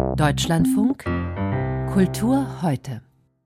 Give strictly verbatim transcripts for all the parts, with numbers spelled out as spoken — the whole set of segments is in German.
Deutschlandfunk Kultur heute.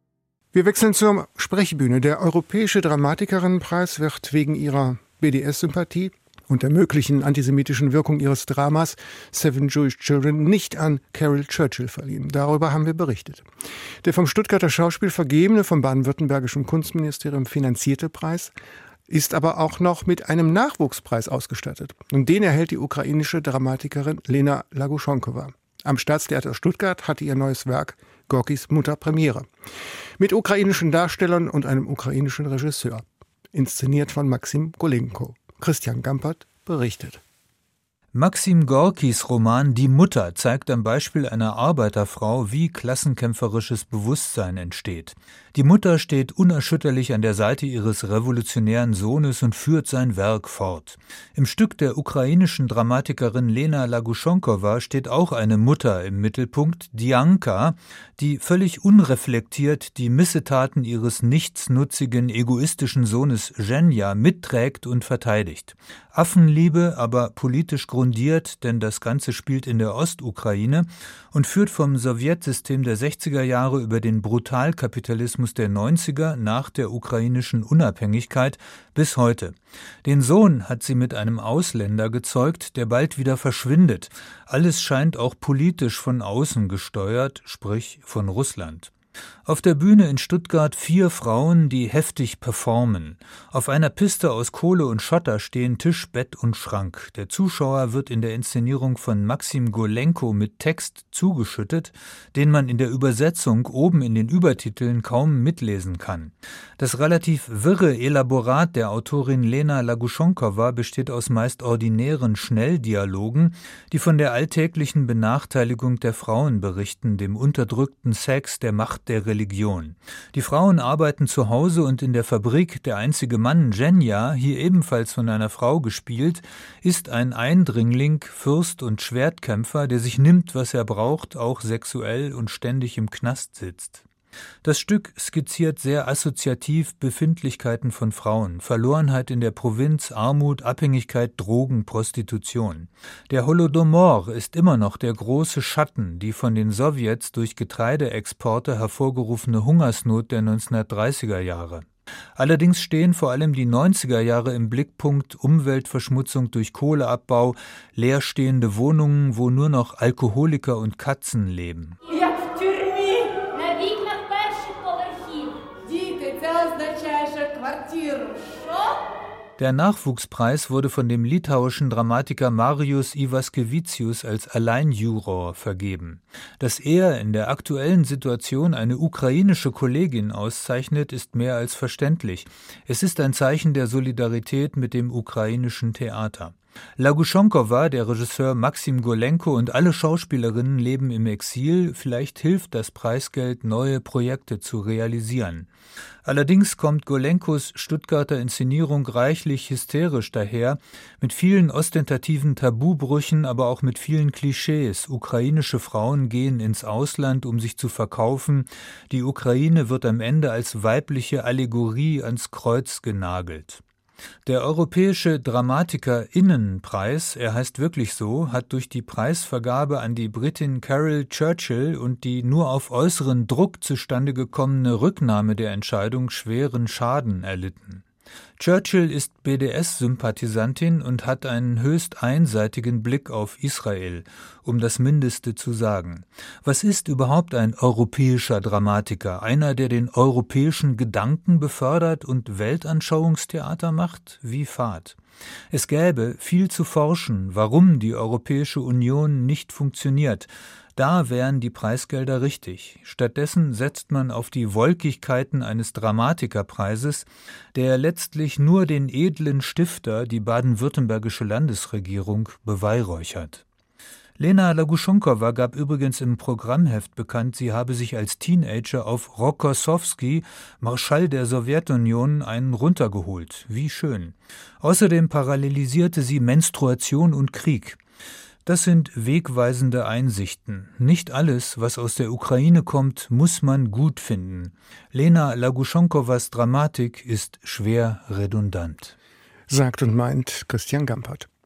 Wir wechseln zur Sprechbühne. Der Europäische Dramatikerinnenpreis wird wegen ihrer B D S-Sympathie und der möglichen antisemitischen Wirkung ihres Dramas Seven Jewish Children nicht an Caryl Churchill verliehen. Darüber haben wir berichtet. Der vom Stuttgarter Schauspiel vergebene, vom baden-württembergischen Kunstministerium finanzierte Preis ist aber auch noch mit einem Nachwuchspreis ausgestattet. Und den erhält die ukrainische Dramatikerin Lena Laguschonkowa. Am Staatstheater Stuttgart hatte ihr neues Werk Gorkis Mutter Premiere. Mit ukrainischen Darstellern und einem ukrainischen Regisseur. Inszeniert von Maxim Golenko. Christian Gampert berichtet. Maxim Gorkis Roman Die Mutter zeigt am Beispiel einer Arbeiterfrau, wie klassenkämpferisches Bewusstsein entsteht. Die Mutter steht unerschütterlich an der Seite ihres revolutionären Sohnes und führt sein Werk fort. Im Stück der ukrainischen Dramatikerin Lena Laguschonkowa steht auch eine Mutter im Mittelpunkt, Dianka, die völlig unreflektiert die Missetaten ihres nichtsnutzigen, egoistischen Sohnes Zhenya mitträgt und verteidigt. Affenliebe, aber politisch grundiert, denn das Ganze spielt in der Ostukraine und führt vom Sowjetsystem der sechziger Jahre über den Brutalkapitalismus der neunziger nach der ukrainischen Unabhängigkeit bis heute. Den Sohn hat sie mit einem Ausländer gezeugt, der bald wieder verschwindet. Alles scheint auch politisch von außen gesteuert, sprich von Russland. Auf der Bühne in Stuttgart vier Frauen, die heftig performen. Auf einer Piste aus Kohle und Schotter stehen Tisch, Bett und Schrank. Der Zuschauer wird in der Inszenierung von Maxim Golenko mit Text zugeschüttet, den man in der Übersetzung oben in den Übertiteln kaum mitlesen kann. Das relativ wirre Elaborat der Autorin Lena Laguschonkowa besteht aus meist ordinären Schnelldialogen, die von der alltäglichen Benachteiligung der Frauen berichten, dem unterdrückten Sex, der Macht der Religion. Die Frauen arbeiten zu Hause und in der Fabrik. Der einzige Mann, Zhenya, hier ebenfalls von einer Frau gespielt, ist ein Eindringling, Fürst und Schwertkämpfer, der sich nimmt, was er braucht, auch sexuell und ständig im Knast sitzt. Das Stück skizziert sehr assoziativ Befindlichkeiten von Frauen, Verlorenheit in der Provinz, Armut, Abhängigkeit, Drogen, Prostitution. Der Holodomor ist immer noch der große Schatten, die von den Sowjets durch Getreideexporte hervorgerufene Hungersnot der neunzehnhundertdreißiger Jahre. Allerdings stehen vor allem die neunziger Jahre im Blickpunkt: Umweltverschmutzung durch Kohleabbau, leerstehende Wohnungen, wo nur noch Alkoholiker und Katzen leben. Ja. Der Nachwuchspreis wurde von dem litauischen Dramatiker Marius Ivaskevicius als Alleinjuror vergeben. Dass er in der aktuellen Situation eine ukrainische Kollegin auszeichnet, ist mehr als verständlich. Es ist ein Zeichen der Solidarität mit dem ukrainischen Theater. Laguschonkowa, der Regisseur Maxim Golenko und alle Schauspielerinnen leben im Exil. Vielleicht hilft das Preisgeld, neue Projekte zu realisieren. Allerdings kommt Golenkos Stuttgarter Inszenierung reichlich hysterisch daher, mit vielen ostentativen Tabubrüchen, aber auch mit vielen Klischees. Ukrainische Frauen gehen ins Ausland, um sich zu verkaufen. Die Ukraine wird am Ende als weibliche Allegorie ans Kreuz genagelt. Der Europäische Dramatikerinnenpreis, er heißt wirklich so, hat durch die Preisvergabe an die Britin Caryl Churchill und die nur auf äußeren Druck zustande gekommene Rücknahme der Entscheidung schweren Schaden erlitten. Churchill ist B D S-Sympathisantin und hat einen höchst einseitigen Blick auf Israel, um das Mindeste zu sagen. Was ist überhaupt ein europäischer Dramatiker? Einer, der den europäischen Gedanken befördert und Weltanschauungstheater macht? Wie fad. Es gäbe viel zu forschen, warum die Europäische Union nicht funktioniert. Da wären die Preisgelder richtig. Stattdessen setzt man auf die Wolkigkeiten eines Dramatikerpreises, der letztlich nur den edlen Stifter, die baden-württembergische Landesregierung, beweihräuchert. Lena Laguschonkowa gab übrigens im Programmheft bekannt, sie habe sich als Teenager auf Rokossowski, Marschall der Sowjetunion, einen runtergeholt. Wie schön. Außerdem parallelisierte sie Menstruation und Krieg. Das sind wegweisende Einsichten. Nicht alles, was aus der Ukraine kommt, muss man gut finden. Lena Laguschonkowas Dramatik ist schwer redundant. Sagt und meint Christian Gampert.